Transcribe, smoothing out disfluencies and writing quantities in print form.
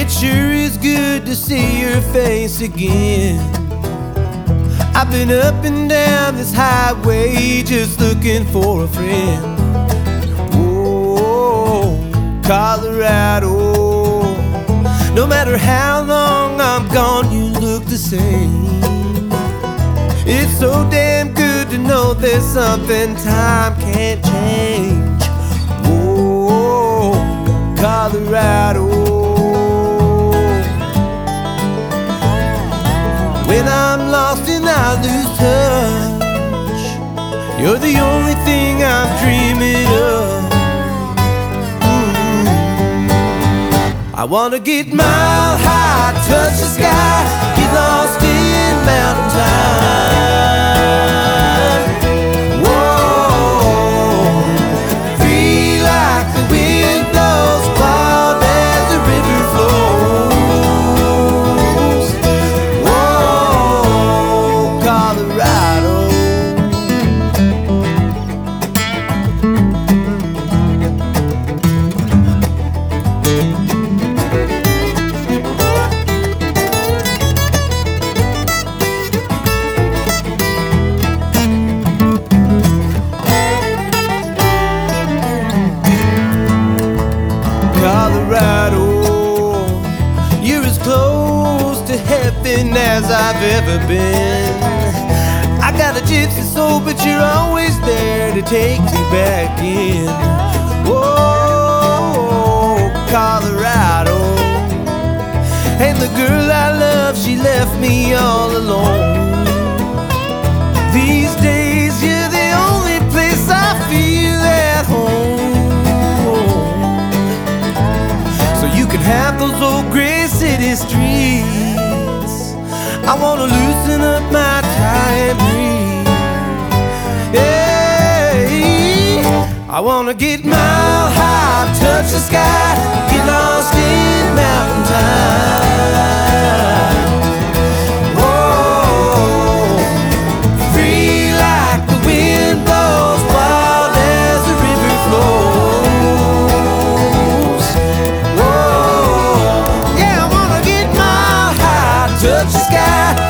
It sure is good to see your face again. I've been up and down this highway just looking for a friend. Oh, Colorado, no matter how long I'm gone, you look the same. It's so damn good to know there's something time can't change. Oh, Colorado. When I'm lost and I lose touch, you're the only thing I'm dreaming of. I wanna get mile high, touch the sky, get lost in mountain time. Whoa, free like the wind blows, wild as the river flows. Whoa, Colorado. Colorado, you're as close to heaven as I've ever been. I got a gypsy soul, but you're always there to take me back in. Whoa, Colorado. And the girl I love, she left me all alone. These days, you're the only place I feel at home. You can have those old gray city streets. I wanna loosen up my tie and breathe. Hey, I wanna get mile high, touch the sky, get lost in mountain time. Whoa, free like the wind blows, wild as the river flows. Touch the sky,